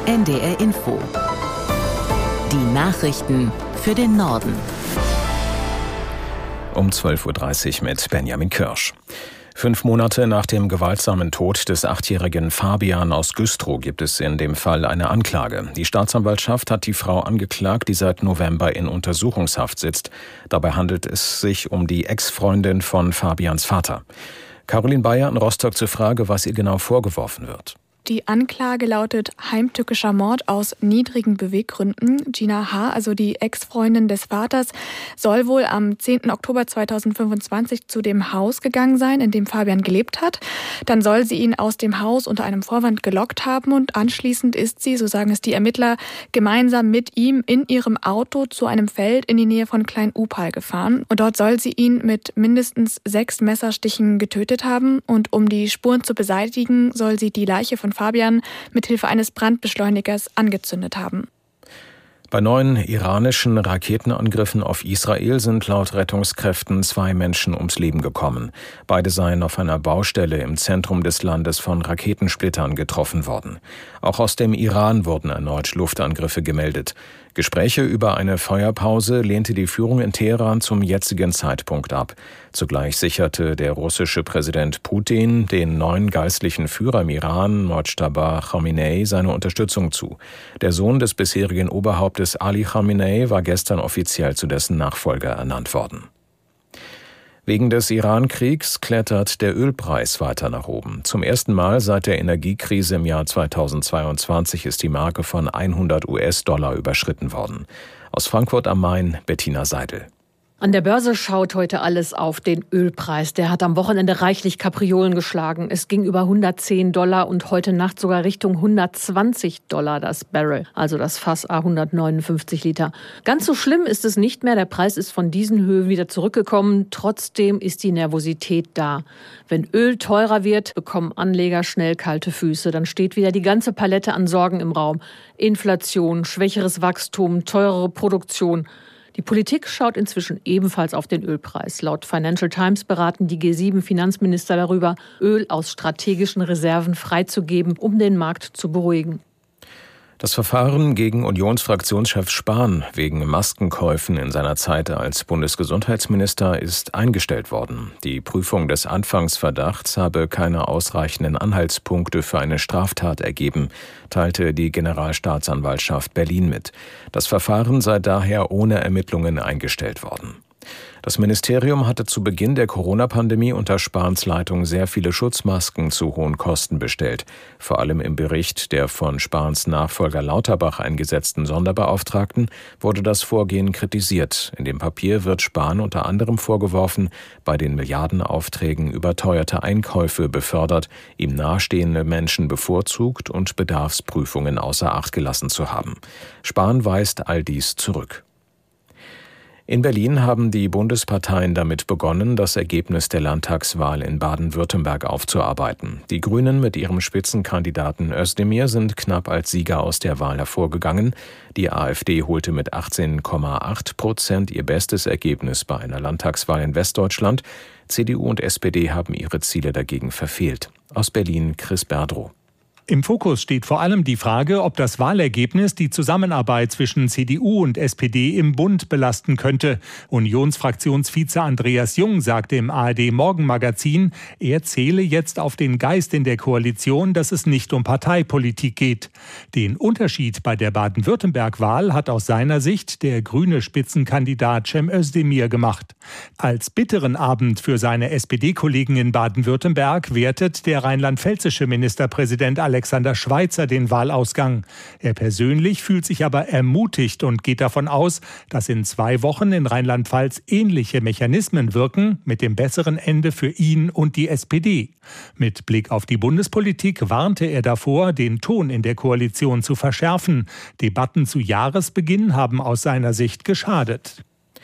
NDR Info. Die Nachrichten für den Norden. Um 12.30 Uhr mit Benjamin Kirsch. 5 Monate nach dem gewaltsamen Tod des 8-jährigen Fabian aus Güstrow gibt es in dem Fall eine Anklage. Die Staatsanwaltschaft hat die Frau angeklagt, die seit November in Untersuchungshaft sitzt. Dabei handelt es sich um die Ex-Freundin von Fabians Vater. Caroline Bayer in Rostock zur Frage, was ihr genau vorgeworfen wird. Die Anklage lautet heimtückischer Mord aus niedrigen Beweggründen. Gina H., also die Ex-Freundin des Vaters, soll wohl am 10. Oktober 2025 zu dem Haus gegangen sein, in dem Fabian gelebt hat. Dann soll sie ihn aus dem Haus unter einem Vorwand gelockt haben und anschließend ist sie, so sagen es die Ermittler, gemeinsam mit ihm in ihrem Auto zu einem Feld in die Nähe von Klein-Upal gefahren. Und dort soll sie ihn mit mindestens 6 Messerstichen getötet haben. Und um die Spuren zu beseitigen, soll sie die Leiche von Fabian mithilfe eines Brandbeschleunigers angezündet haben. Bei 9 iranischen Raketenangriffen auf Israel sind laut Rettungskräften 2 Menschen ums Leben gekommen. Beide seien auf einer Baustelle im Zentrum des Landes von Raketensplittern getroffen worden. Auch aus dem Iran wurden erneut Luftangriffe gemeldet. Gespräche über eine Feuerpause lehnte die Führung in Teheran zum jetzigen Zeitpunkt ab. Zugleich sicherte der russische Präsident Putin den neuen geistlichen Führer im Iran, Mojtaba Khamenei, seine Unterstützung zu. Der Sohn des bisherigen Oberhauptes Ali Khamenei war gestern offiziell zu dessen Nachfolger ernannt worden. Wegen des Iran-Kriegs klettert der Ölpreis weiter nach oben. Zum ersten Mal seit der Energiekrise im Jahr 2022 ist die Marke von $100 überschritten worden. Aus Frankfurt am Main, Bettina Seidel. An der Börse schaut heute alles auf den Ölpreis. Der hat am Wochenende reichlich Kapriolen geschlagen. Es ging über $110 und heute Nacht sogar Richtung $120 das Barrel, also das Fass 159 Liter. Ganz so schlimm ist es nicht mehr. Der Preis ist von diesen Höhen wieder zurückgekommen. Trotzdem ist die Nervosität da. Wenn Öl teurer wird, bekommen Anleger schnell kalte Füße. Dann steht wieder die ganze Palette an Sorgen im Raum. Inflation, schwächeres Wachstum, teurere Produktion. Die Politik schaut inzwischen ebenfalls auf den Ölpreis. Laut Financial Times beraten die G7-Finanzminister darüber, Öl aus strategischen Reserven freizugeben, um den Markt zu beruhigen. Das Verfahren gegen Unionsfraktionschef Spahn wegen Maskenkäufen in seiner Zeit als Bundesgesundheitsminister ist eingestellt worden. Die Prüfung des Anfangsverdachts habe keine ausreichenden Anhaltspunkte für eine Straftat ergeben, teilte die Generalstaatsanwaltschaft Berlin mit. Das Verfahren sei daher ohne Ermittlungen eingestellt worden. Das Ministerium hatte zu Beginn der Corona-Pandemie unter Spahns Leitung sehr viele Schutzmasken zu hohen Kosten bestellt. Vor allem im Bericht der von Spahns Nachfolger Lauterbach eingesetzten Sonderbeauftragten wurde das Vorgehen kritisiert. In dem Papier wird Spahn unter anderem vorgeworfen, bei den Milliardenaufträgen überteuerte Einkäufe befördert, ihm nahestehende Menschen bevorzugt und Bedarfsprüfungen außer Acht gelassen zu haben. Spahn weist all dies zurück. In Berlin haben die Bundesparteien damit begonnen, das Ergebnis der Landtagswahl in Baden-Württemberg aufzuarbeiten. Die Grünen mit ihrem Spitzenkandidaten Özdemir sind knapp als Sieger aus der Wahl hervorgegangen. Die AfD holte mit 18,8% ihr bestes Ergebnis bei einer Landtagswahl in Westdeutschland. CDU und SPD haben ihre Ziele dagegen verfehlt. Aus Berlin Chris Berdrow. Im Fokus steht vor allem die Frage, ob das Wahlergebnis die Zusammenarbeit zwischen CDU und SPD im Bund belasten könnte. Unionsfraktionsvize Andreas Jung sagte im ARD-Morgenmagazin, er zähle jetzt auf den Geist in der Koalition, dass es nicht um Parteipolitik geht. Den Unterschied bei der Baden-Württemberg-Wahl hat aus seiner Sicht der grüne Spitzenkandidat Cem Özdemir gemacht. Als bitteren Abend für seine SPD-Kollegen in Baden-Württemberg wertet der rheinland-pfälzische Ministerpräsident Alexander Schweitzer den Wahlausgang. Er persönlich fühlt sich aber ermutigt und geht davon aus, dass in 2 Wochen in Rheinland-Pfalz ähnliche Mechanismen wirken, mit dem besseren Ende für ihn und die SPD. Mit Blick auf die Bundespolitik warnte er davor, den Ton in der Koalition zu verschärfen. Debatten zu Jahresbeginn haben aus seiner Sicht geschadet.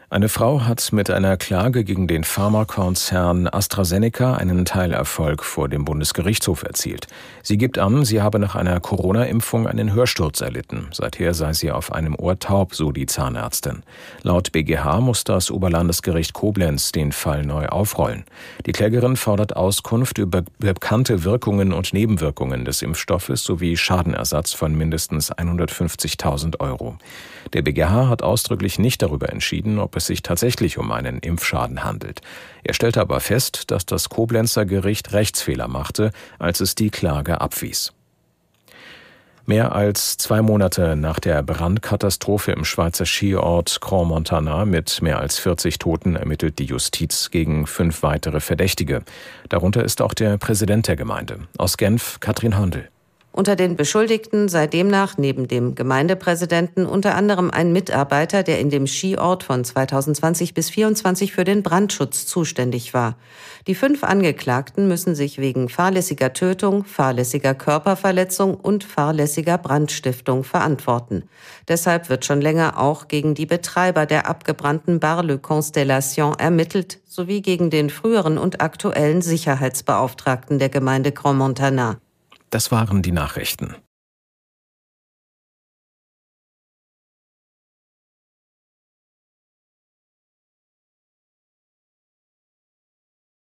Eine Frau hat mit einer Klage gegen den Pharmakonzern AstraZeneca einen Teilerfolg vor dem Bundesgerichtshof erzielt. Sie gibt an, sie habe nach einer Corona-Impfung einen Hörsturz erlitten. Seither sei sie auf einem Ohr taub, so die Zahnärztin. Laut BGH muss das Oberlandesgericht Koblenz den Fall neu aufrollen. Die Klägerin fordert Auskunft über bekannte Wirkungen und Nebenwirkungen des Impfstoffes sowie Schadenersatz von mindestens 150.000 €. Der BGH hat ausdrücklich nicht darüber entschieden, ob es sich tatsächlich um einen Impfschaden handelt. Er stellte aber fest, dass das Koblenzer Gericht Rechtsfehler machte, als es die Klage abwies. Mehr als 2 Monate nach der Brandkatastrophe im Schweizer Skiort Crans-Montana mit mehr als 40 Toten ermittelt die Justiz gegen 5 weitere Verdächtige. Darunter ist auch der Präsident der Gemeinde. Aus Genf, Katrin Handel. Unter den Beschuldigten sei demnach neben dem Gemeindepräsidenten unter anderem ein Mitarbeiter, der in dem Skiort von 2020 bis 2024 für den Brandschutz zuständig war. Die 5 Angeklagten müssen sich wegen fahrlässiger Tötung, fahrlässiger Körperverletzung und fahrlässiger Brandstiftung verantworten. Deshalb wird schon länger auch gegen die Betreiber der abgebrannten Bar Le Constellation ermittelt, sowie gegen den früheren und aktuellen Sicherheitsbeauftragten der Gemeinde Crans-Montana. Das waren die Nachrichten.